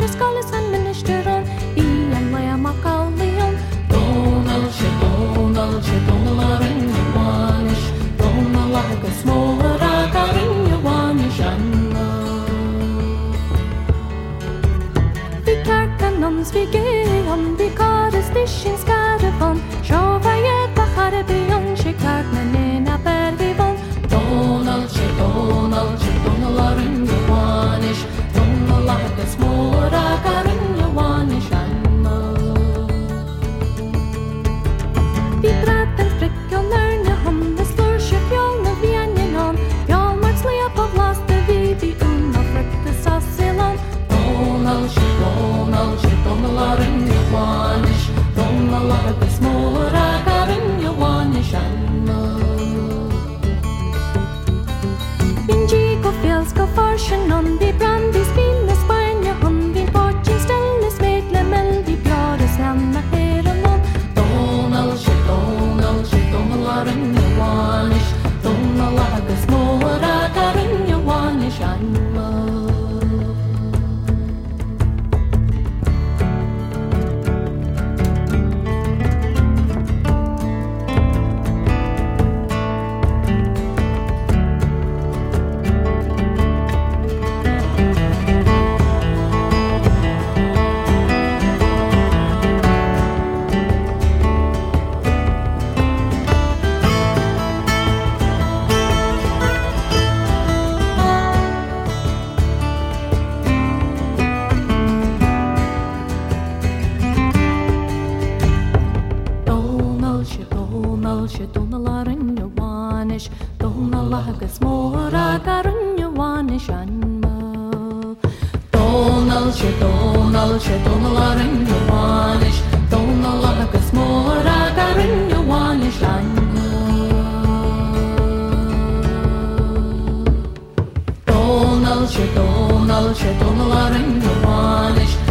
Scalis and Ministeron, Ian Layamacalion, Donald Shedonalarin, Yawanish, Donalaga Smoragarin, Yawanish, Vikarkanons, Vigeon, Vicaris Dishin Scarabon, Shovayet Bacharabion, Shikagnan, Abergivon, Donald Shedonalarin, Yawanish, Donalaga Smoragarin, Yawanish, Vi praten spricker när hon det slår sig fjolna vänjen hon Fjolmark släp av laste vid I unna frukte sasselan Donald Shedonalarin, Yawanish, Donalaga Smoragarin, Yawanish, Vinjigo fjälska farsen on vi brandi spinne spanja hon vi portin ställe smedlemel vi bjades henne här och nån Donald Shedonalarin, Yawanish, Donalaga Smoragarin, Yawanish, Shedonalarin, Yawanish, Donalaga Smoragarin, Yawanish, Donald Shedonalarin, Yawanish, Donalaga Smoragarin, Yawanish, Donald Shedonalarin, Yawanish,